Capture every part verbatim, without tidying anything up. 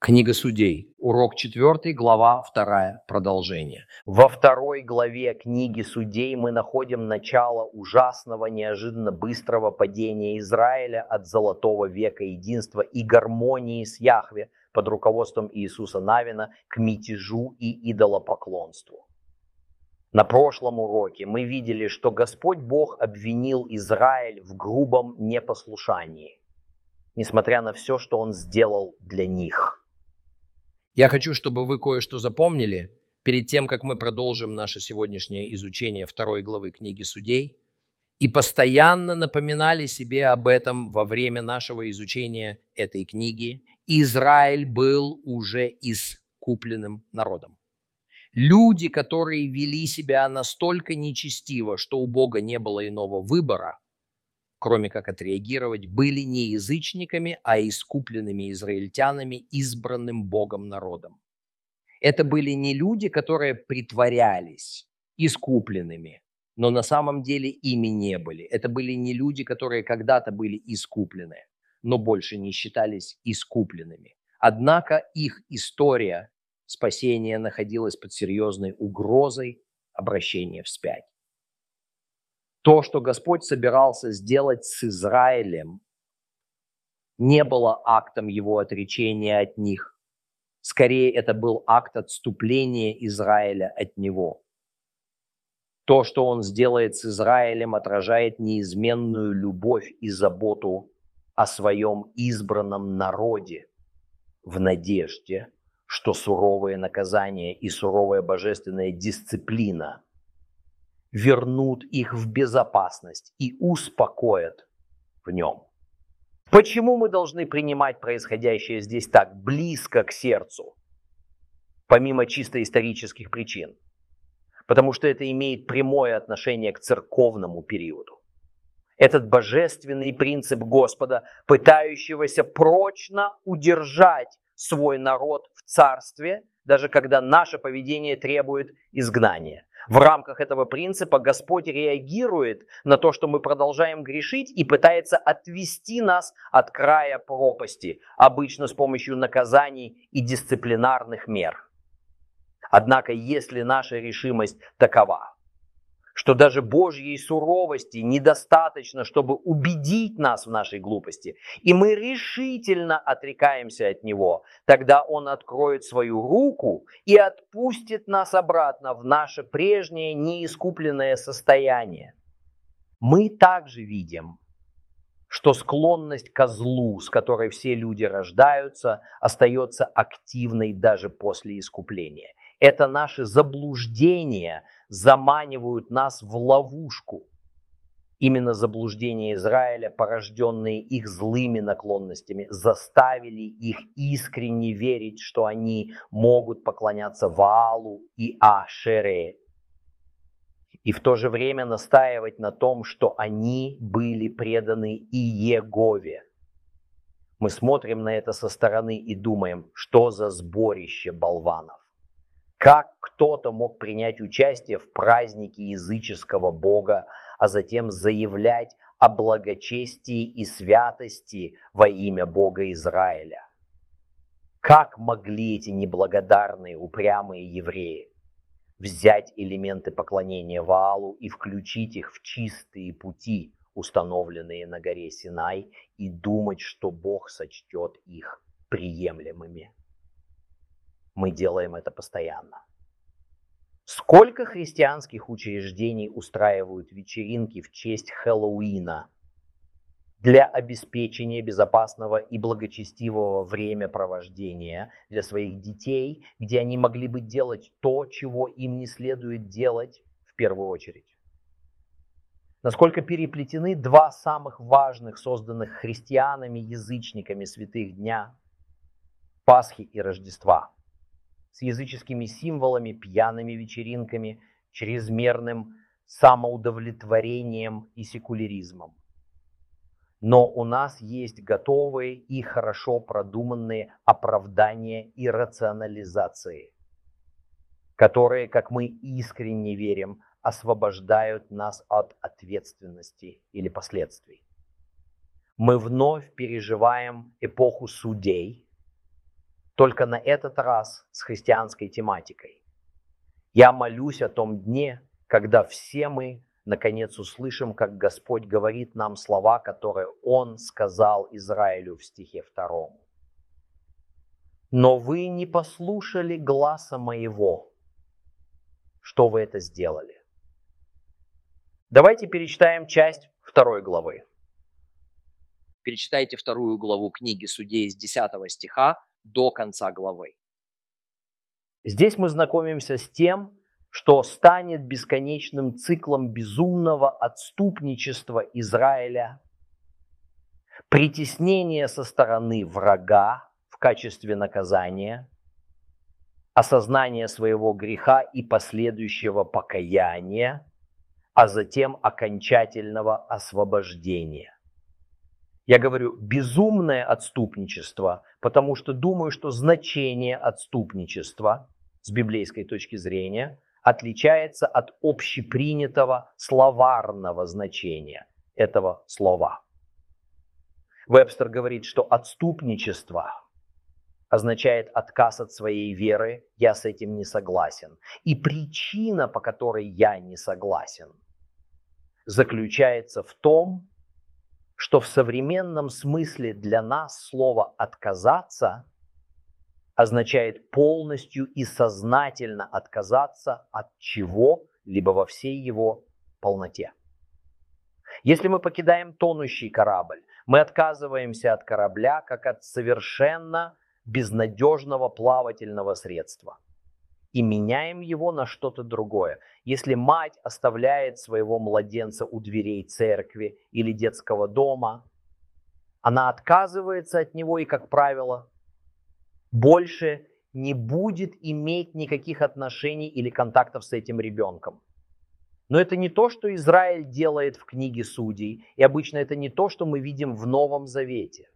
Книга Судей. Урок четвертый, глава вторая, продолжение. Во второй главе книги Судей мы находим начало ужасного, неожиданно быстрого падения Израиля от золотого века единства и гармонии с Яхве под руководством Иисуса Навина к мятежу и идолопоклонству. На прошлом уроке мы видели, что Господь Бог обвинил Израиль в грубом непослушании, несмотря на все, что Он сделал для них. Я хочу, чтобы вы кое-что запомнили перед тем, как мы продолжим наше сегодняшнее изучение второй главы книги Судей, и постоянно напоминали себе об этом во время нашего изучения этой книги. Израиль был уже искупленным народом. Люди, которые вели себя настолько нечестиво, что у Бога не было иного выбора, кроме как отреагировать, были не язычниками, а искупленными израильтянами, избранным Богом народом. Это были не люди, которые притворялись искупленными, но на самом деле ими не были. Это были не люди, которые когда-то были искуплены, но больше не считались искупленными. Однако их история спасения находилась под серьезной угрозой обращения вспять. То, что Господь собирался сделать с Израилем, не было актом его отречения от них. Скорее, это был акт отступления Израиля от него. То, что он сделает с Израилем, отражает неизменную любовь и заботу о своем избранном народе в надежде, что суровые наказания и суровая божественная дисциплина вернут их в безопасность и успокоят в нем. Почему мы должны принимать происходящее здесь так близко к сердцу, помимо чисто исторических причин? Потому что это имеет прямое отношение к церковному периоду. Этот божественный принцип Господа, пытающегося прочно удержать свой народ в царстве, даже когда наше поведение требует изгнания. В рамках этого принципа Господь реагирует на то, что мы продолжаем грешить, и пытается отвести нас от края пропасти, обычно с помощью наказаний и дисциплинарных мер. Однако, если наша решимость такова, что даже Божьей суровости недостаточно, чтобы убедить нас в нашей глупости, и мы решительно отрекаемся от Него, тогда Он откроет свою руку и отпустит нас обратно в наше прежнее неискупленное состояние. Мы также видим, что склонность ко злу, с которой все люди рождаются, остается активной даже после искупления. Это наши заблуждения заманивают нас в ловушку. Именно заблуждения Израиля, порожденные их злыми наклонностями, заставили их искренне верить, что они могут поклоняться Ваалу и Ашере, и в то же время настаивать на том, что они были преданы и Иегове. Мы смотрим на это со стороны и думаем, что за сборище болванов. Как кто-то мог принять участие в празднике языческого бога, а затем заявлять о благочестии и святости во имя Бога Израиля? Как могли эти неблагодарные, упрямые евреи взять элементы поклонения Ваалу и включить их в чистые пути, установленные на горе Синай, и думать, что Бог сочтет их приемлемыми? Мы делаем это постоянно. Сколько христианских учреждений устраивают вечеринки в честь Хэллоуина для обеспечения безопасного и благочестивого времяпровождения для своих детей, где они могли бы делать то, чего им не следует делать в первую очередь? Насколько переплетены два самых важных, созданных христианами-язычниками святых дня – Пасхи и Рождества, с языческими символами, пьяными вечеринками, чрезмерным самоудовлетворением и секуляризмом. Но у нас есть готовые и хорошо продуманные оправдания и рационализации, которые, как мы искренне верим, освобождают нас от ответственности или последствий. Мы вновь переживаем эпоху судей, только на этот раз с христианской тематикой. Я молюсь о том дне, когда все мы наконец услышим, как Господь говорит нам слова, которые Он сказал Израилю в стихе втором. «Но вы не послушали гласа моего». Что вы это сделали? Давайте перечитаем часть второй главы. Перечитайте вторую главу книги Судей с десятого стиха до конца главы. Здесь мы знакомимся с тем, что станет бесконечным циклом безумного отступничества Израиля, притеснения со стороны врага в качестве наказания, осознания своего греха и последующего покаяния, а затем окончательного освобождения. Я говорю безумное отступничество, потому что думаю, что значение отступничества с библейской точки зрения отличается от общепринятого словарного значения этого слова. Вебстер говорит, что отступничество означает отказ от своей веры, я с этим не согласен. И причина, по которой я не согласен, заключается в том, что в современном смысле для нас слово «отказаться» означает полностью и сознательно отказаться от чего-либо во всей его полноте. Если мы покидаем тонущий корабль, мы отказываемся от корабля как от совершенно безнадежного плавательного средства и меняем его на что-то другое. Если мать оставляет своего младенца у дверей церкви или детского дома, она отказывается от него и, как правило, больше не будет иметь никаких отношений или контактов с этим ребенком. Но это не то, что Израиль делает в книге Судей, и обычно это не то, что мы видим в Новом Завете.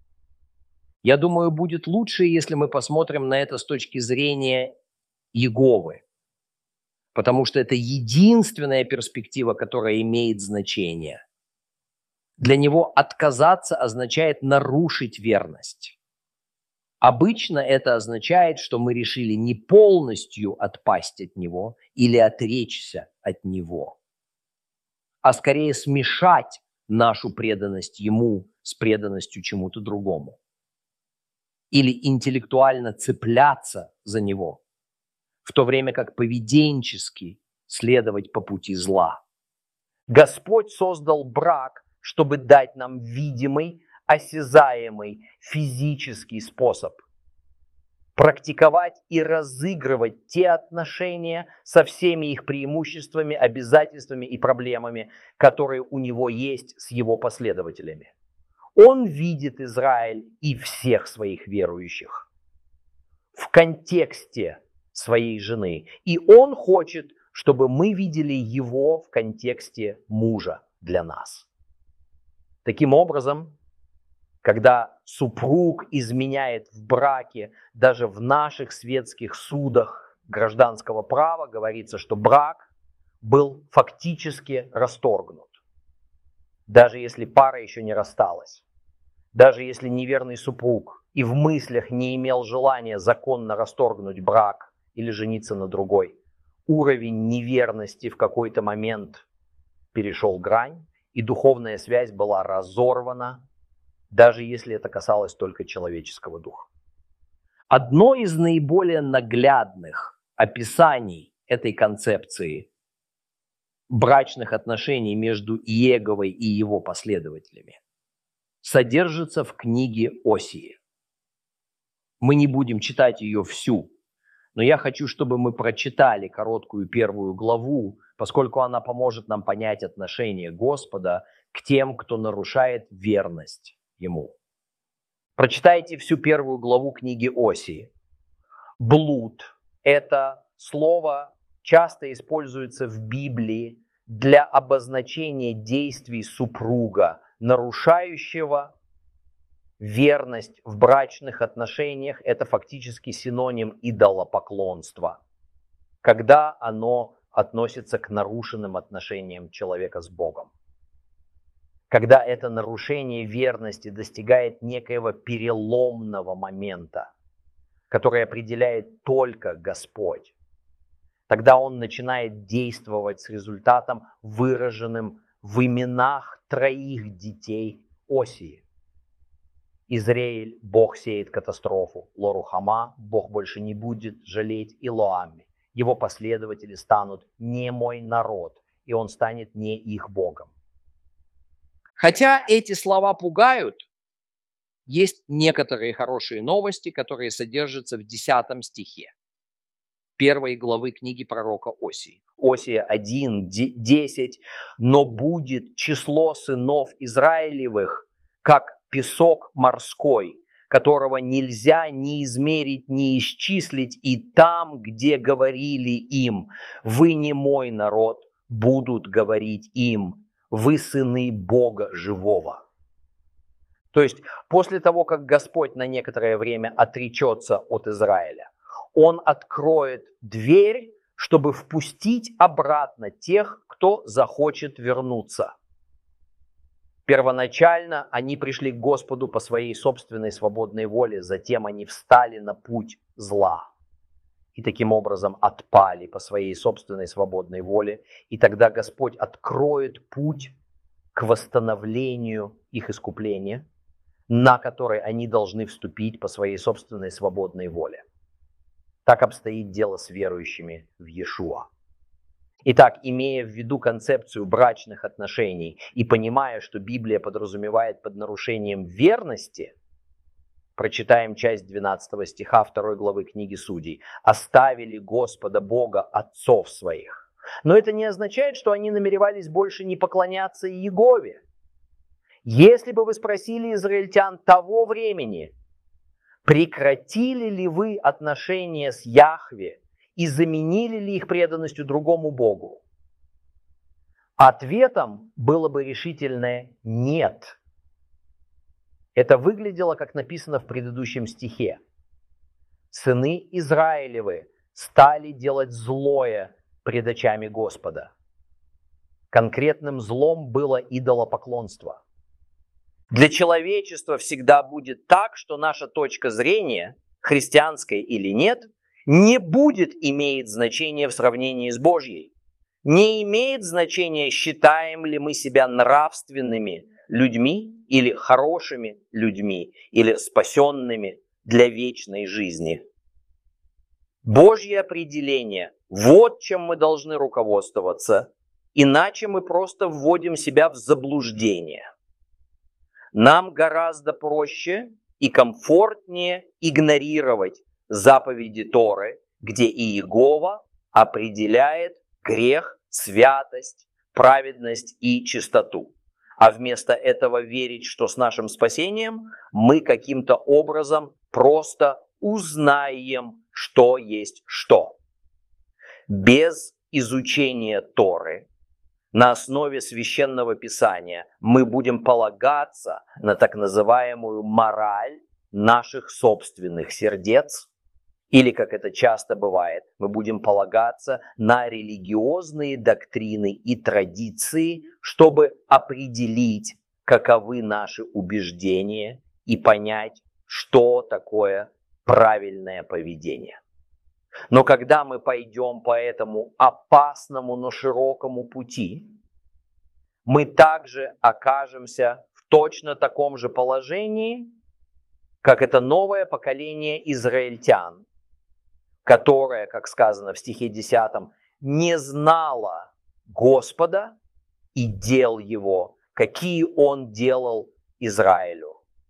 Я думаю, будет лучше, если мы посмотрим на это с точки зрения Иеговы, потому что это единственная перспектива, которая имеет значение. Для него отказаться означает нарушить верность. Обычно это означает, что мы решили не полностью отпасть от него или отречься от него, а скорее смешать нашу преданность ему с преданностью чему-то другому. Или интеллектуально цепляться за него, в то время как поведенчески следовать по пути зла. Господь создал брак, чтобы дать нам видимый, осязаемый, физический способ практиковать и разыгрывать те отношения со всеми их преимуществами, обязательствами и проблемами, которые у него есть с его последователями. Он видит Израиль и всех своих верующих в контексте своей жены. И он хочет, чтобы мы видели его в контексте мужа для нас. Таким образом, когда супруг изменяет в браке, даже в наших светских судах гражданского права говорится, что брак был фактически расторгнут. Даже если пара еще не рассталась, даже если неверный супруг и в мыслях не имел желания законно расторгнуть брак или жениться на другой, уровень неверности в какой-то момент перешел грань, и духовная связь была разорвана, даже если это касалось только человеческого духа. Одно из наиболее наглядных описаний этой концепции брачных отношений между Иеговой и его последователями содержится в книге Осии. Мы не будем читать ее всю, но я хочу, чтобы мы прочитали короткую первую главу, поскольку она поможет нам понять отношение Господа к тем, кто нарушает верность Ему. Прочитайте всю первую главу книги Осии. Блуд – это слово часто используется в Библии для обозначения действий супруга, нарушающего верность в брачных отношениях. Это фактически синоним идолопоклонства, когда оно относится к нарушенным отношениям человека с Богом. Когда это нарушение верности достигает некоего переломного момента, который определяет только Господь, тогда он начинает действовать с результатом, выраженным в именах троих детей Осии. Израиль, Бог сеет катастрофу. Лорухама, Бог больше не будет жалеть, и Лоамми. Его последователи станут не мой народ, и он станет не их Богом. Хотя эти слова пугают, есть некоторые хорошие новости, которые содержатся в десятом стихе первой главы книги пророка Осии. Осия один, десять. «Но будет число сынов Израилевых, как песок морской, которого нельзя ни измерить, ни исчислить, и там, где говорили им: вы не мой народ, будут говорить им: вы сыны Бога живого». То есть после того, как Господь на некоторое время отречется от Израиля, Он откроет дверь, чтобы впустить обратно тех, кто захочет вернуться. Первоначально они пришли к Господу по своей собственной свободной воле, затем они встали на путь зла и таким образом отпали по своей собственной свободной воле, и тогда Господь откроет путь к восстановлению их искупления, на который они должны вступить по своей собственной свободной воле. Так обстоит дело с верующими в Иешуа. Итак, имея в виду концепцию брачных отношений и понимая, что Библия подразумевает под нарушением верности, прочитаем часть двенадцатого стиха второй главы книги Судей. «Оставили Господа Бога отцов своих». Но это не означает, что они намеревались больше не поклоняться Иегове. Если бы вы спросили израильтян того времени, прекратили ли вы отношения с Яхве и заменили ли их преданностью другому Богу, ответом было бы решительное «нет». Это выглядело, как написано в предыдущем стихе. «Сыны Израилевы стали делать злое пред очами Господа». Конкретным злом было идолопоклонство. Для человечества всегда будет так, что наша точка зрения, христианская или нет, не будет иметь значения в сравнении с Божьей. Не имеет значения, считаем ли мы себя нравственными людьми или хорошими людьми, или спасенными для вечной жизни. Божье определение – вот чем мы должны руководствоваться, иначе мы просто вводим себя в заблуждение. Нам гораздо проще и комфортнее игнорировать заповеди Торы, где Иегова определяет грех, святость, праведность и чистоту. А вместо этого верить, что с нашим спасением мы каким-то образом просто узнаем, что есть что. Без изучения Торы на основе священного писания мы будем полагаться на так называемую мораль наших собственных сердец, или, как это часто бывает, мы будем полагаться на религиозные доктрины и традиции, чтобы определить, каковы наши убеждения и понять, что такое правильное поведение. Но когда мы пойдем по этому опасному, но широкому пути, мы также окажемся в точно таком же положении, как это новое поколение израильтян, которое, как сказано в стихе десятом, не знало Господа и дел Его, какие Он делал Израилю.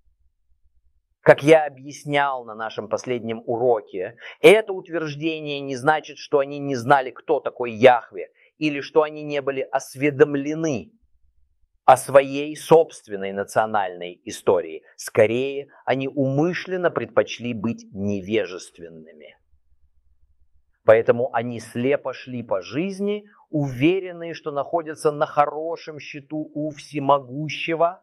Как я объяснял на нашем последнем уроке, это утверждение не значит, что они не знали, кто такой Яхве, или что они не были осведомлены о своей собственной национальной истории. Скорее, они умышленно предпочли быть невежественными. Поэтому они слепо шли по жизни, уверенные, что находятся на хорошем счету у всемогущего,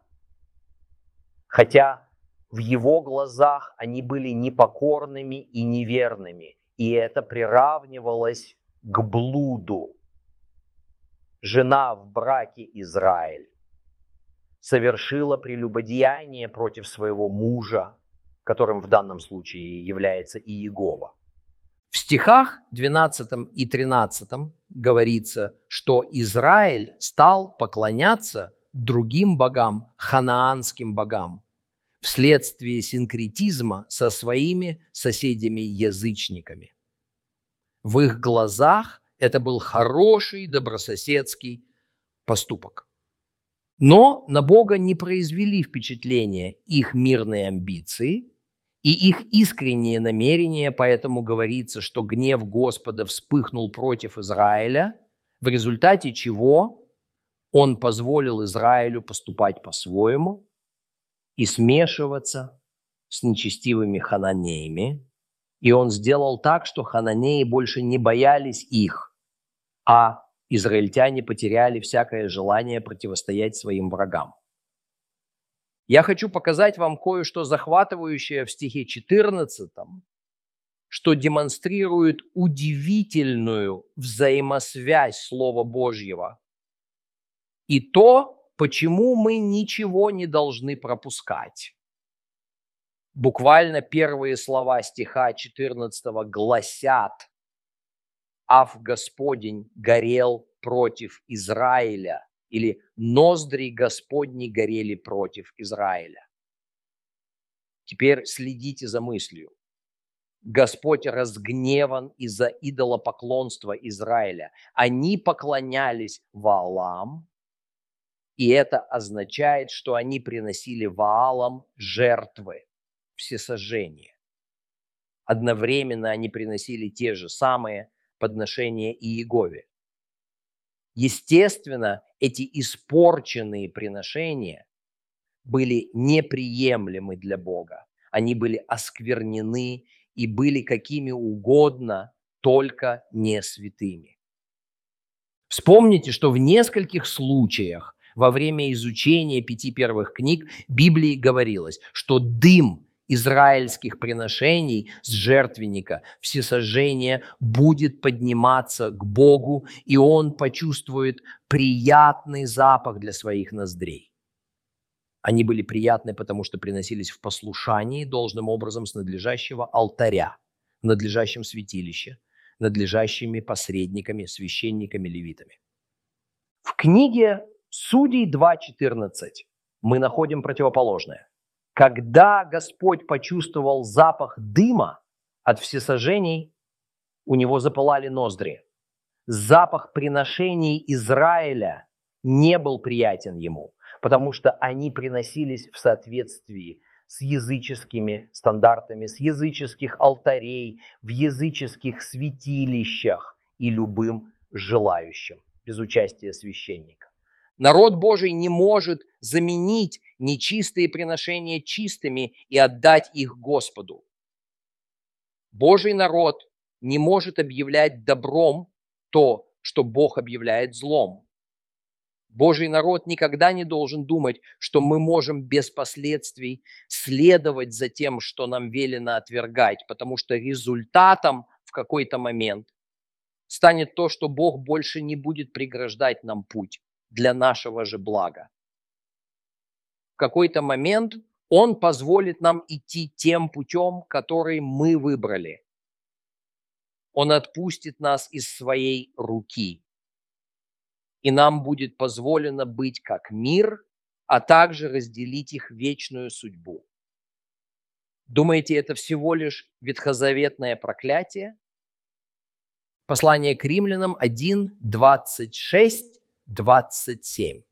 хотя в его глазах они были непокорными и неверными, и это приравнивалось к блуду. Жена в браке Израиль совершила прелюбодеяние против своего мужа, которым в данном случае является Иегова. В стихах двенадцатом и тринадцатом говорится, что Израиль стал поклоняться другим богам, ханаанским богам, вследствие синкретизма со своими соседями-язычниками. В их глазах это был хороший добрососедский поступок. Но на Бога не произвели впечатления их мирные амбиции и их искренние намерения, поэтому говорится, что гнев Господа вспыхнул против Израиля, в результате чего Он позволил Израилю поступать по-своему и смешиваться с нечестивыми хананеями. И Он сделал так, что хананеи больше не боялись их, а израильтяне потеряли всякое желание противостоять своим врагам. Я хочу показать вам кое-что захватывающее в стихе четырнадцатом, что демонстрирует удивительную взаимосвязь Слова Божьего и то, почему мы ничего не должны пропускать. Буквально первые слова стиха четырнадцатого гласят: «Ав Господень горел против Израиля», или «ноздри Господни горели против Израиля». Теперь следите за мыслью. Господь разгневан из-за идолопоклонства Израиля. Они поклонялись Ваалам, и это означает, что они приносили Ваалам жертвы, всесожжения. Одновременно они приносили те же самые подношения Иегове. Естественно, эти испорченные приношения были неприемлемы для Бога. Они были осквернены и были какими угодно, только не святыми. Вспомните, что в нескольких случаях во время изучения пяти первых книг Библии говорилось, что дым израильских приношений с жертвенника всесожжения будет подниматься к Богу, и Он почувствует приятный запах для своих ноздрей. Они были приятны, потому что приносились в послушании должным образом с надлежащего алтаря, в надлежащем святилище, надлежащими посредниками, священниками, левитами. В книге Судей два четырнадцать мы находим противоположное. Когда Господь почувствовал запах дыма от всесожжений, у него запылали ноздри. Запах приношений Израиля не был приятен ему, потому что они приносились в соответствии с языческими стандартами, с языческих алтарей, в языческих святилищах и любым желающим, без участия священника. Народ Божий не может заменить нечистые приношения чистыми и отдать их Господу. Божий народ не может объявлять добром то, что Бог объявляет злом. Божий народ никогда не должен думать, что мы можем без последствий следовать за тем, что нам велено отвергать, потому что результатом в какой-то момент станет то, что Бог больше не будет преграждать нам путь для нашего же блага. В какой-то момент Он позволит нам идти тем путем, который мы выбрали. Он отпустит нас из своей руки. И нам будет позволено быть как мир, а также разделить их вечную судьбу. Думаете, это всего лишь ветхозаветное проклятие? Послание к Римлянам один, двадцать шесть, двадцать семь.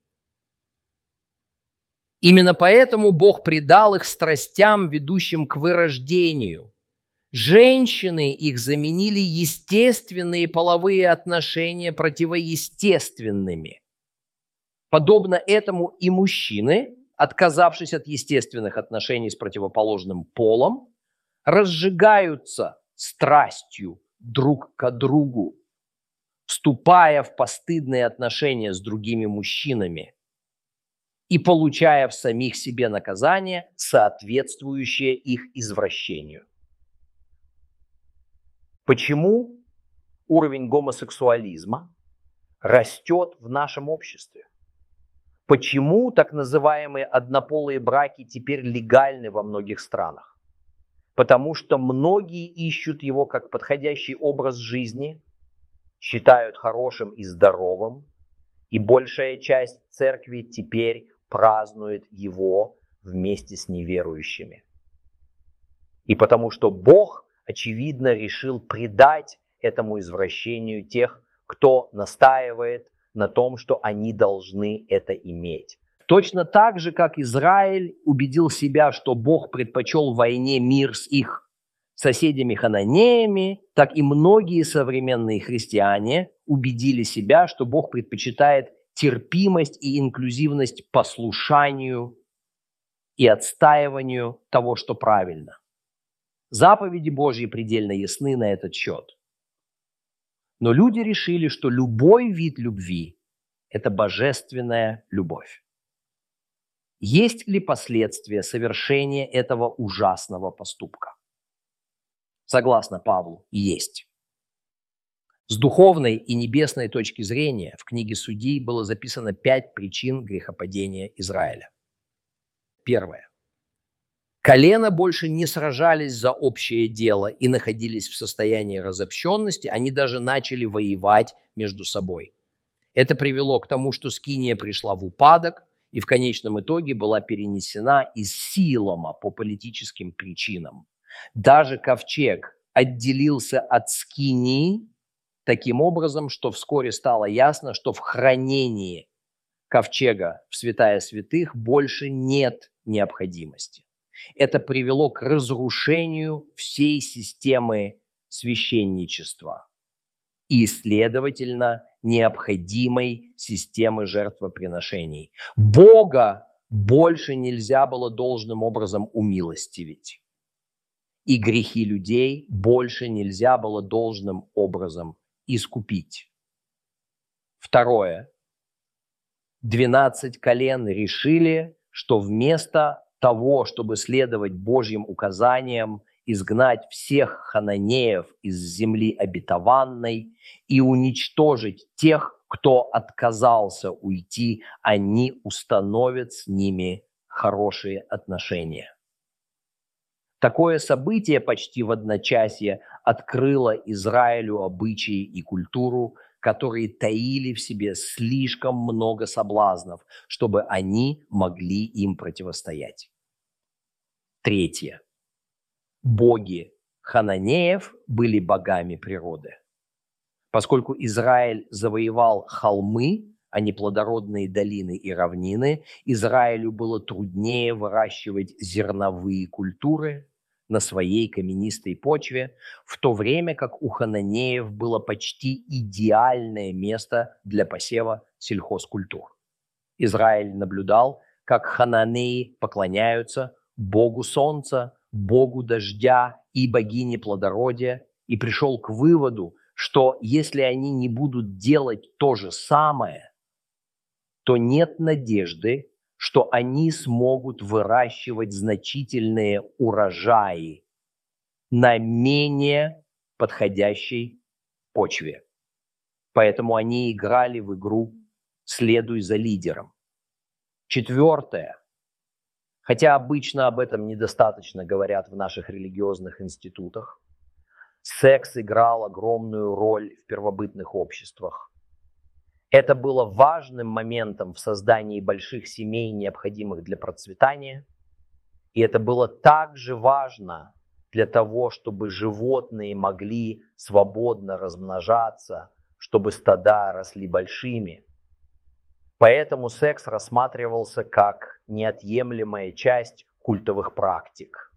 Именно поэтому Бог предал их страстям, ведущим к вырождению. Женщины их заменили естественные половые отношения противоестественными. Подобно этому и мужчины, отказавшись от естественных отношений с противоположным полом, разжигаются страстью друг к другу, вступая в постыдные отношения с другими мужчинами и получая в самих себе наказание, соответствующее их извращению. Почему уровень гомосексуализма растет в нашем обществе? Почему так называемые однополые браки теперь легальны во многих странах? потому что многие ищут его как подходящий образ жизни, считают хорошим и здоровым, и большая часть церкви теперь празднует его вместе с неверующими. И потому что Бог, очевидно, решил предать этому извращению тех, кто настаивает на том, что они должны это иметь. Точно так же, как Израиль убедил себя, что Бог предпочел войне мир с их соседями-хананеями, так и многие современные христиане убедили себя, что Бог предпочитает терпимость и инклюзивность послушанию и отстаиванию того, что правильно. Заповеди Божьи предельно ясны на этот счет. Но люди решили, что любой вид любви – это божественная любовь. Есть ли последствия совершения этого ужасного поступка? Согласно Павлу, есть. С духовной и небесной точки зрения в книге Судей было записано пять причин грехопадения Израиля. Первое. Колена больше не сражались за общее дело и находились в состоянии разобщенности, они даже начали воевать между собой. Это привело к тому, что Скиния пришла в упадок и в конечном итоге была перенесена из Силома по политическим причинам. Даже ковчег отделился от Скинии таким образом, что вскоре стало ясно, что в хранении ковчега в святая святых больше нет необходимости. Это привело к разрушению всей системы священничества и, следовательно, необходимой системы жертвоприношений. Бога больше нельзя было должным образом умилостивить, и грехи людей больше нельзя было должным образом искупить. Второе. Двенадцать колен решили, что вместо того, чтобы следовать Божьим указаниям, изгнать всех хананеев из земли обетованной и уничтожить тех, кто отказался уйти, они установят с ними хорошие отношения. Такое событие почти в одночасье открыло Израилю обычаи и культуру, которые таили в себе слишком много соблазнов, чтобы они могли им противостоять. Третье. Боги хананеев были богами природы. Поскольку Израиль завоевал холмы, а не плодородные долины и равнины, Израилю было труднее выращивать зерновые культуры на своей каменистой почве, в то время как у хананеев было почти идеальное место для посева сельхозкультур. Израиль наблюдал, как хананеи поклоняются богу солнца, богу дождя и богине плодородия, и пришел к выводу, что если они не будут делать то же самое, то нет надежды, что они смогут выращивать значительные урожаи на менее подходящей почве. Поэтому они играли в игру «следуй за лидером». Четвертое. Хотя обычно об этом недостаточно говорят в наших религиозных институтах, секс играл огромную роль в первобытных обществах. Это было важным моментом в создании больших семей, необходимых для процветания. И это было также важно для того, чтобы животные могли свободно размножаться, чтобы стада росли большими. Поэтому секс рассматривался как неотъемлемая часть культовых практик.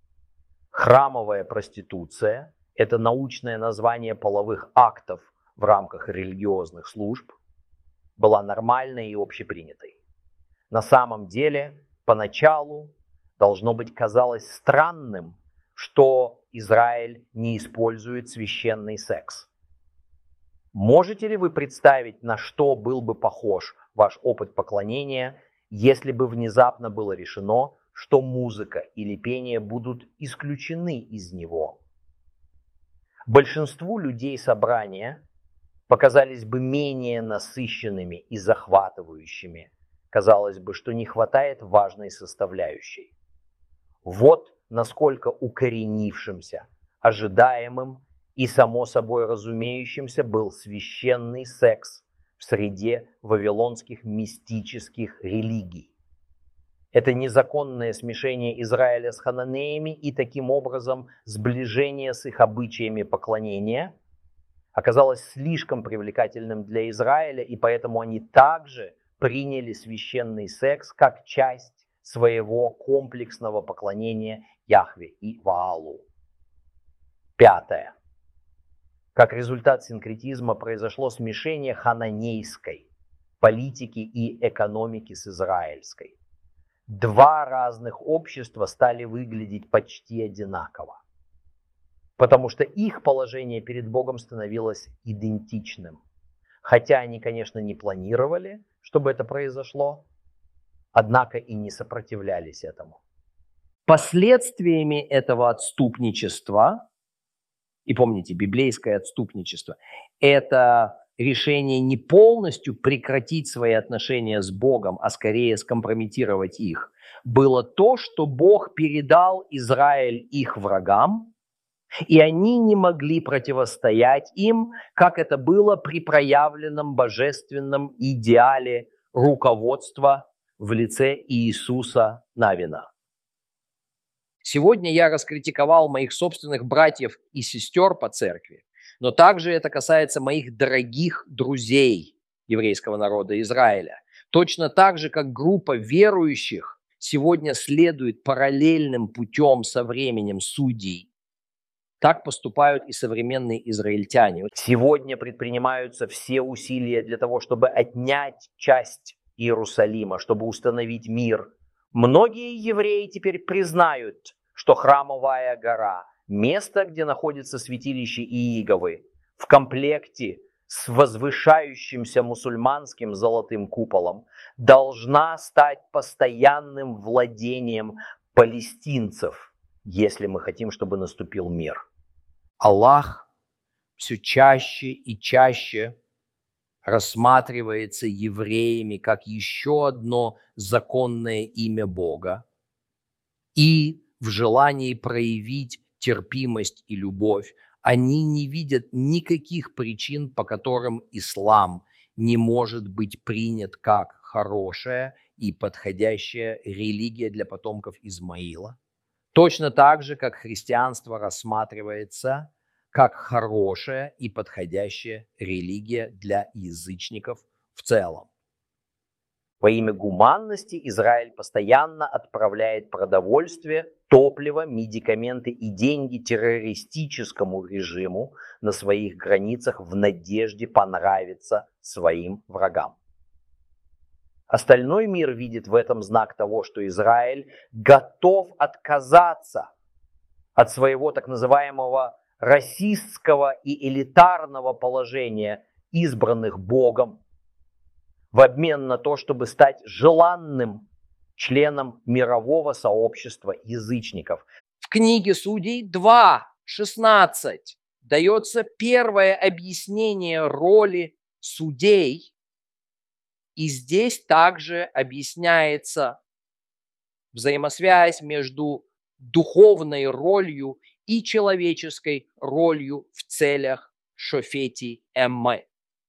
Храмовая проституция – это научное название половых актов в рамках религиозных служб, была нормальной и общепринятой. На самом деле, поначалу, должно быть, казалось странным, что Израиль не использует священный секс. Можете ли вы представить, на что был бы похож ваш опыт поклонения, если бы внезапно было решено, что музыка или пение будут исключены из него? Большинству людей собрания показались бы менее насыщенными и захватывающими. Казалось бы, что не хватает важной составляющей. Вот насколько укоренившимся, ожидаемым и само собой разумеющимся был священный секс в среде вавилонских мистических религий. Это незаконное смешение Израиля с хананеями и таким образом сближение с их обычаями поклонения оказалось слишком привлекательным для Израиля, и поэтому они также приняли священный секс как часть своего комплексного поклонения Яхве и Ваалу. Пятое. Как результат синкретизма произошло смешение хананейской политики и экономики с израильской. Два разных общества стали выглядеть почти одинаково, потому что их положение перед Богом становилось идентичным. Хотя они, конечно, не планировали, чтобы это произошло, однако и не сопротивлялись этому. Последствиями этого отступничества, и помните, библейское отступничество, это решение не полностью прекратить свои отношения с Богом, а скорее скомпрометировать их, было то, что Бог передал Израиль их врагам, и они не могли противостоять им, как это было при проявленном божественном идеале руководства в лице Иисуса Навина. Сегодня я раскритиковал моих собственных братьев и сестер по церкви, но также это касается моих дорогих друзей еврейского народа Израиля. Точно так же, как группа верующих сегодня следует параллельным путем со временем судей, так поступают и современные израильтяне. Сегодня предпринимаются все усилия для того, чтобы отнять часть Иерусалима, чтобы установить мир. Многие евреи теперь признают, что Храмовая гора, место, где находится святилище Иеговы, в комплекте с возвышающимся мусульманским золотым куполом, должна стать постоянным владением палестинцев, если мы хотим, чтобы наступил мир. Аллах все чаще и чаще рассматривается евреями как еще одно законное имя Бога, и в желании проявить терпимость и любовь они не видят никаких причин, по которым ислам не может быть принят как хорошая и подходящая религия для потомков Измаила. Точно так же, как христианство рассматривается как хорошая и подходящая религия для язычников в целом. Во имя гуманности Израиль постоянно отправляет продовольствие, топливо, медикаменты и деньги террористическому режиму на своих границах в надежде понравиться своим врагам. Остальной мир видит в этом знак того, что Израиль готов отказаться от своего так называемого расистского и элитарного положения избранных Богом в обмен на то, чтобы стать желанным членом мирового сообщества язычников. В книге Судей два шестнадцать дается первое объяснение роли судей, и здесь также объясняется взаимосвязь между духовной ролью и человеческой ролью в целях шофети эммы.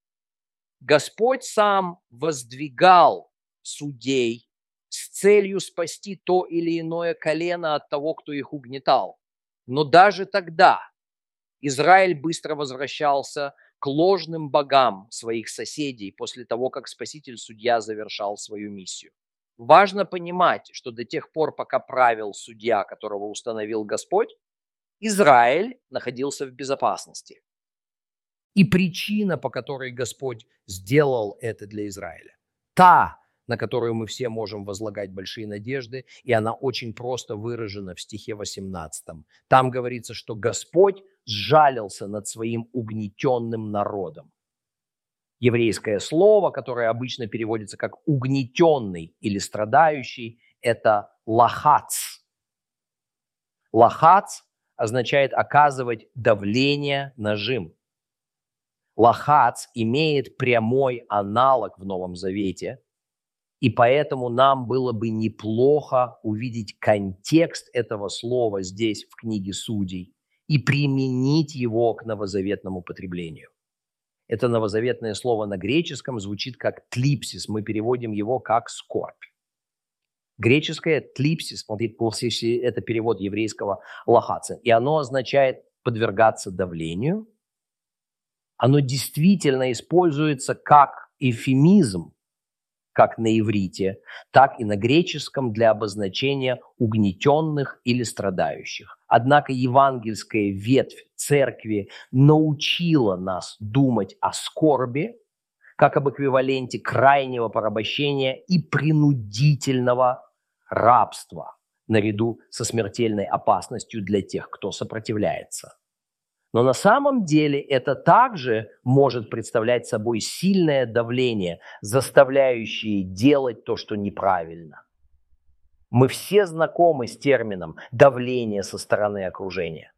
Господь сам воздвигал судей с целью спасти то или иное колено от того, кто их угнетал. Но даже тогда Израиль быстро возвращался к ложным богам своих соседей после того, как Спаситель-судья завершал свою миссию. Важно понимать, что до тех пор, пока правил судья, которого установил Господь, Израиль находился в безопасности. И причина, по которой Господь сделал это для Израиля, та, на которую мы все можем возлагать большие надежды, и она очень просто выражена в стихе восемнадцатом. Там говорится, что Господь сжалился над своим угнетенным народом. Еврейское слово, которое обычно переводится как угнетенный или страдающий, это лахац. Лахац означает оказывать давление, нажим. Лахац имеет прямой аналог в Новом Завете И поэтому нам было бы неплохо увидеть контекст этого слова здесь, в книге Судей, и применить его к новозаветному потреблению. Это новозаветное слово на греческом звучит как тлипсис. Мы переводим его как скорбь. Греческое тлипсис, это перевод еврейского лохаца, и оно означает подвергаться давлению. Оно действительно используется как эвфемизм, как на иврите, так и на греческом для обозначения угнетенных или страдающих. Однако евангельская ветвь церкви научила нас думать о скорби как об эквиваленте крайнего порабощения и принудительного рабства, наряду со смертельной опасностью для тех, кто сопротивляется. Но на самом деле это также может представлять собой сильное давление, заставляющее делать то, что неправильно. Мы все знакомы с термином «давление со стороны окружения»,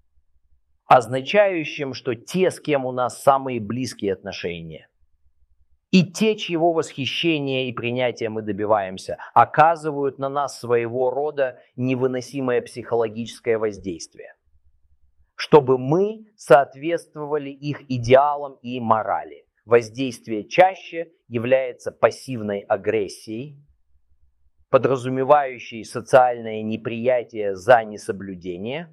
означающим, что те, с кем у нас самые близкие отношения, и те, чьего восхищения и принятия мы добиваемся, оказывают на нас своего рода невыносимое психологическое воздействие, чтобы мы соответствовали их идеалам и морали. Воздействие чаще является пассивной агрессией, подразумевающей социальное неприятие за несоблюдение,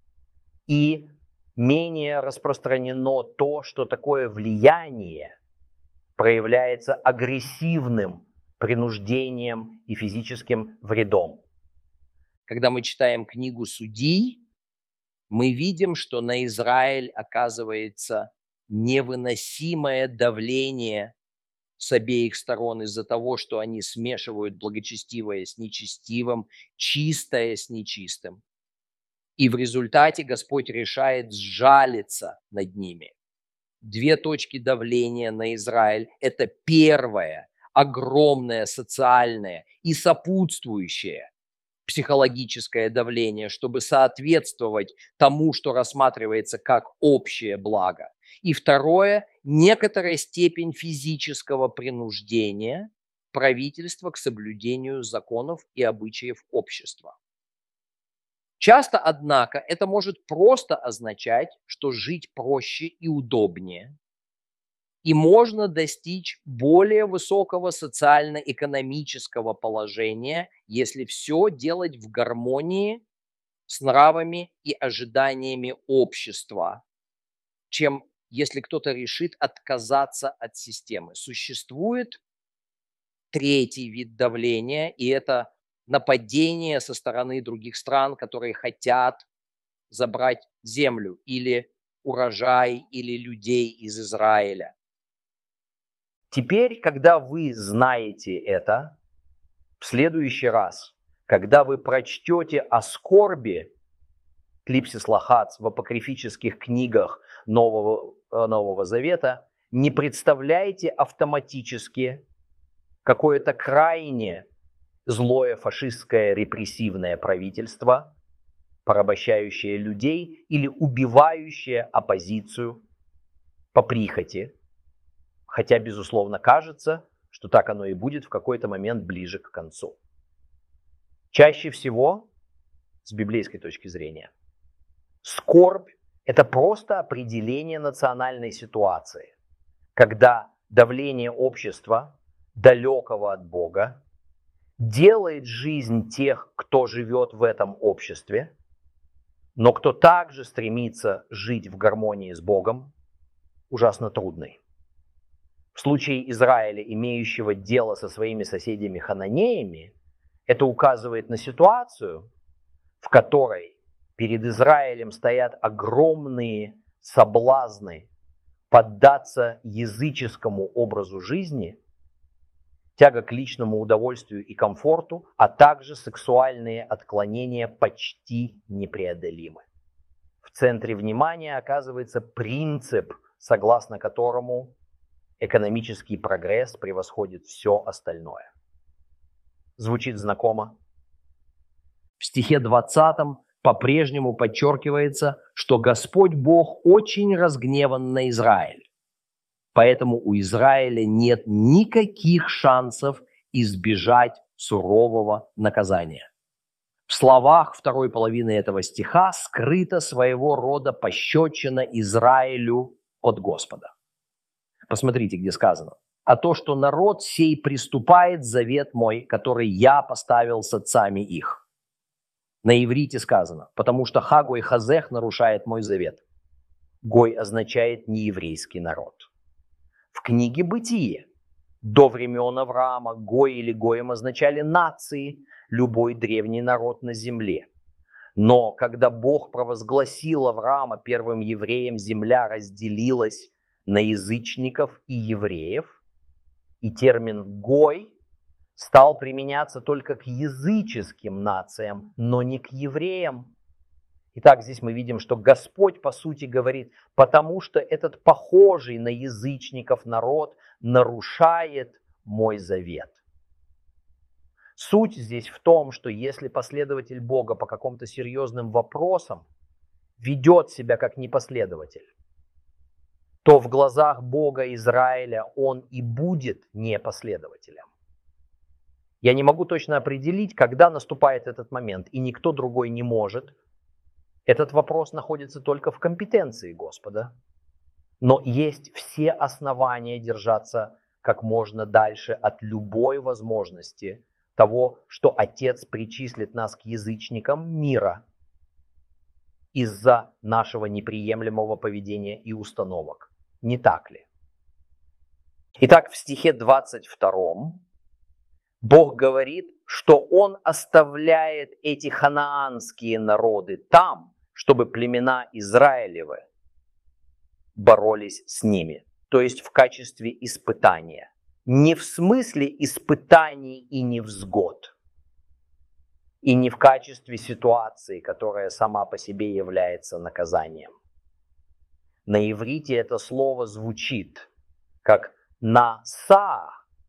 и менее распространено то, что такое влияние проявляется агрессивным принуждением и физическим вредом. Когда мы читаем книгу Судей, мы видим, что на Израиль оказывается невыносимое давление с обеих сторон из-за того, что они смешивают благочестивое с нечестивым, чистое с нечистым. И в результате Господь решает сжалиться над ними. Две точки давления на Израиль – это первое, огромное социальное и сопутствующее психологическое давление, чтобы соответствовать тому, что рассматривается как общее благо. И второе – некоторая степень физического принуждения правительства к соблюдению законов и обычаев общества. Часто, однако, это может просто означать, что жить проще и удобнее, и можно достичь более высокого социально-экономического положения, если все делать в гармонии с нравами и ожиданиями общества, чем если кто-то решит отказаться от системы. Существует третий вид давления, и это нападение со стороны других стран, которые хотят забрать землю или урожай, или людей из Израиля. Теперь, когда вы знаете это, в следующий раз, когда вы прочтете о скорби тлипсис лохац в апокрифических книгах Нового, Нового Завета, не представляйте автоматически какое-то крайне злое фашистское репрессивное правительство, порабощающее людей или убивающее оппозицию по прихоти. Хотя, безусловно, кажется, что так оно и будет в какой-то момент ближе к концу. Чаще всего, с библейской точки зрения, скорбь – это просто определение национальной ситуации, когда давление общества, далекого от Бога, делает жизнь тех, кто живет в этом обществе, но кто также стремится жить в гармонии с Богом, ужасно трудной. В случае Израиля, имеющего дело со своими соседями-хананеями, это указывает на ситуацию, в которой перед Израилем стоят огромные соблазны поддаться языческому образу жизни, тяга к личному удовольствию и комфорту, а также сексуальные отклонения почти непреодолимы. В центре внимания оказывается принцип, согласно которому экономический прогресс превосходит все остальное. Звучит знакомо? В стихе двадцатом по-прежнему подчеркивается, что Господь Бог очень разгневан на Израиль. Поэтому у Израиля нет никаких шансов избежать сурового наказания. В словах второй половины этого стиха скрыта своего рода пощечина Израилю от Господа. Посмотрите, где сказано. «А то, что народ сей приступает завет мой, который я поставил с отцами их». На иврите сказано, потому что Хагой Хазех нарушает мой завет. Гой означает нееврейский народ. В книге «Бытие» до времен Авраама Гой или Гоем означали нации, любой древний народ на земле. Но когда Бог провозгласил Авраама первым евреем, земля разделилась на язычников и евреев, и термин «гой» стал применяться только к языческим нациям, но не к евреям. Итак, здесь мы видим, что Господь, по сути, говорит, потому что этот похожий на язычников народ нарушает мой завет. Суть здесь в том, что если последователь Бога по каким-то серьезным вопросам ведет себя как непоследователь, то в глазах Бога Израиля он и будет непоследователем. Я не могу точно определить, когда наступает этот момент, и никто другой не может. Этот вопрос находится только в компетенции Господа. Но есть все основания держаться как можно дальше от любой возможности того, что Отец причислит нас к язычникам мира из-за нашего неприемлемого поведения и установок. Не так ли? Итак, в стихе двадцать втором Бог говорит, что Он оставляет эти ханаанские народы там, чтобы племена Израилевы боролись с ними. То есть в качестве испытания. Не в смысле испытаний и невзгод. И не в качестве ситуации, которая сама по себе является наказанием. На иврите это слово звучит как «наса»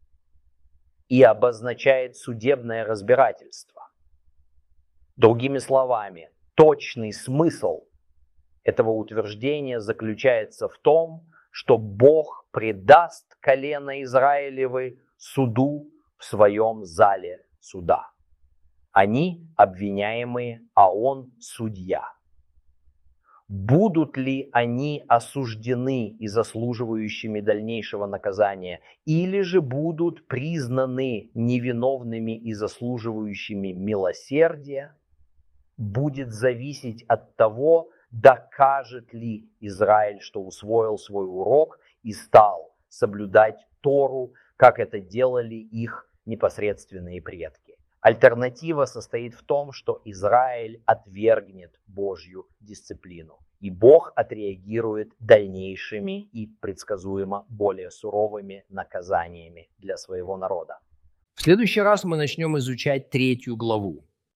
и обозначает судебное разбирательство. Другими словами, точный смысл этого утверждения заключается в том, что Бог предаст колено Израилевы суду в своем зале суда. Они обвиняемые, а он судья. Будут ли они осуждены и заслуживающими дальнейшего наказания, или же будут признаны невиновными и заслуживающими милосердия, будет зависеть от того, докажет ли Израиль, что усвоил свой урок и стал соблюдать Тору, как это делали их непосредственные предки. Альтернатива состоит в том, что Израиль отвергнет Божью дисциплину, и Бог отреагирует дальнейшими и предсказуемо более суровыми наказаниями для своего народа. В следующий раз мы начнем изучать третью главу.